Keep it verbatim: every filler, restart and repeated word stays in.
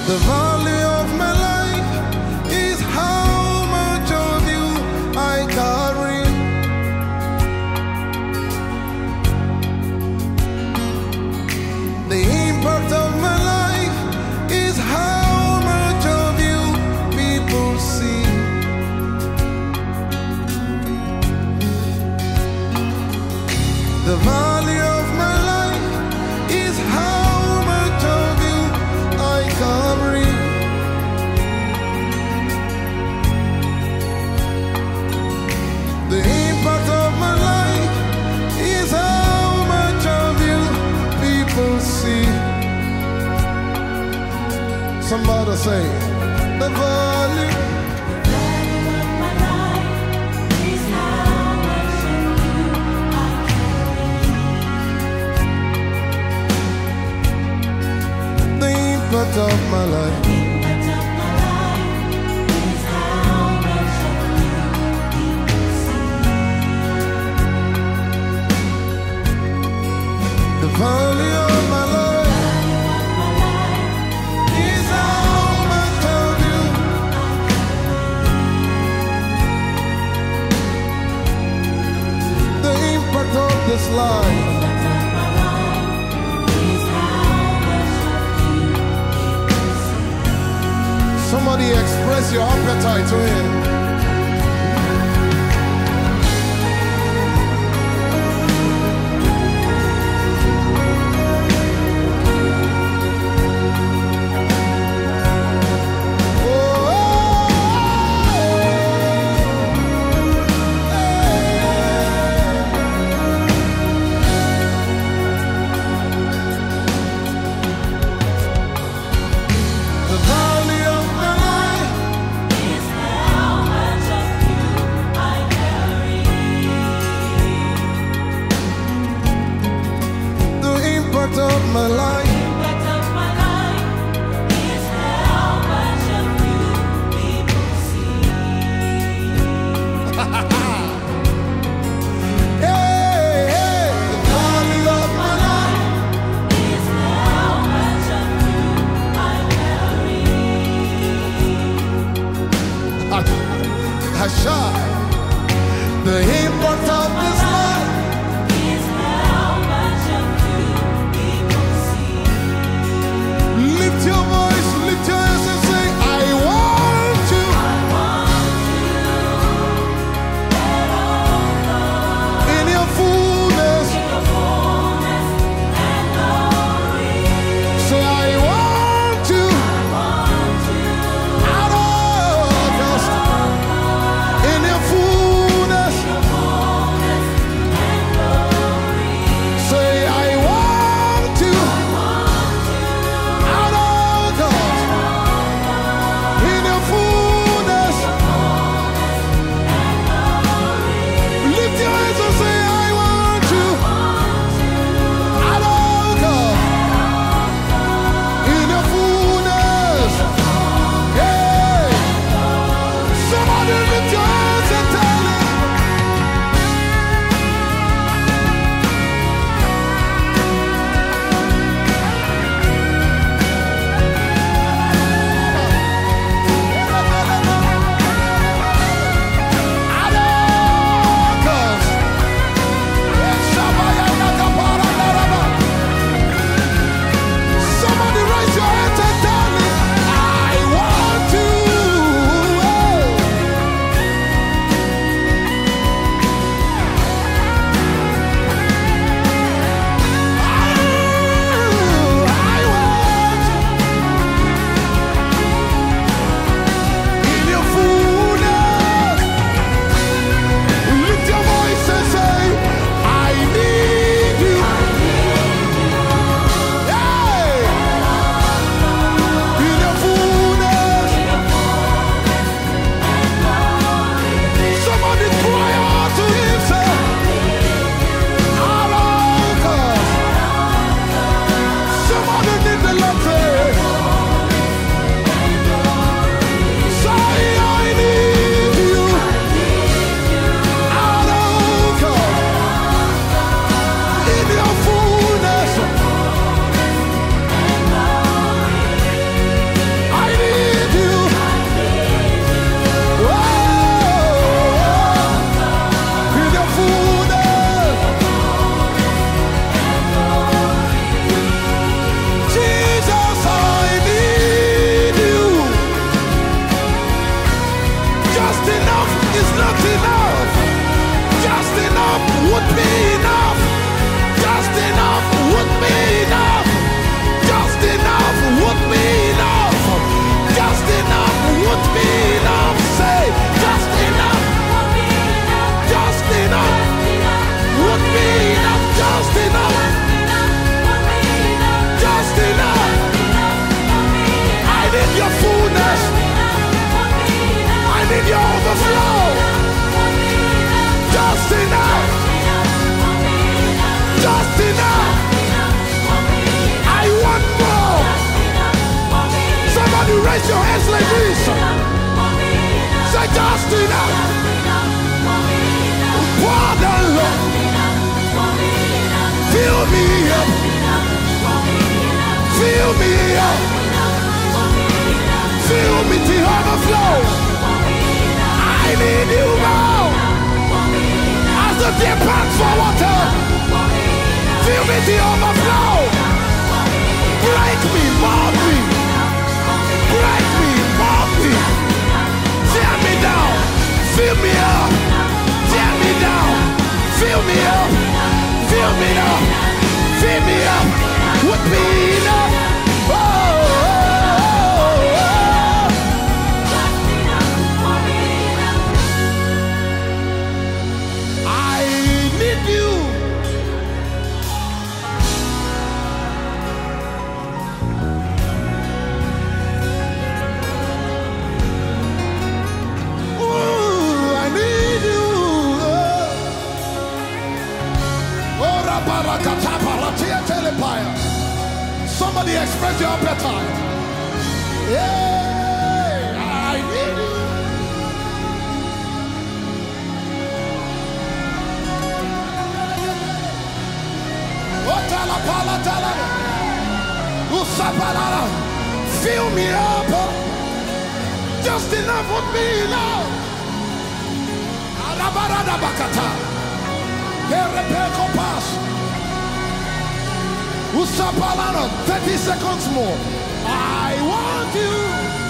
The value of my life is how much of you I carry. The impact of my life is how much of you people see. The value of my life is how much of you I carry. The impact of my life is how much of you people see. Somebody say, the value. Of my life, the impact of my life is how much of you people see. The value of my life is how much of you. The impact of this life. Somebody express your appetite to him. Of my life, the impact of my life is how much of you people see. Hey, hey, the value of my life is how much of you I carry. Hasha, the impact of this life is how much of you people see. me up. Fill me up. Fill me to overflow. I need you now. As the deer pants for water. Fill me to overflow. Break me, mold me. Break me, mold me. Tear me down. Fill me up. Tear me down. Fill me up. Fill me up. Fill me up. With me enough. Oh, oh, oh, oh. I need you. Ooh, I need you. Oh, Rabarakatapaраtia telepire. Somebody express your appetite. Yeah, I need you. Fill me up. Just enough with me now. Arabaradabakata. Kerepekopas. Usapalana. thirty seconds more. I want you.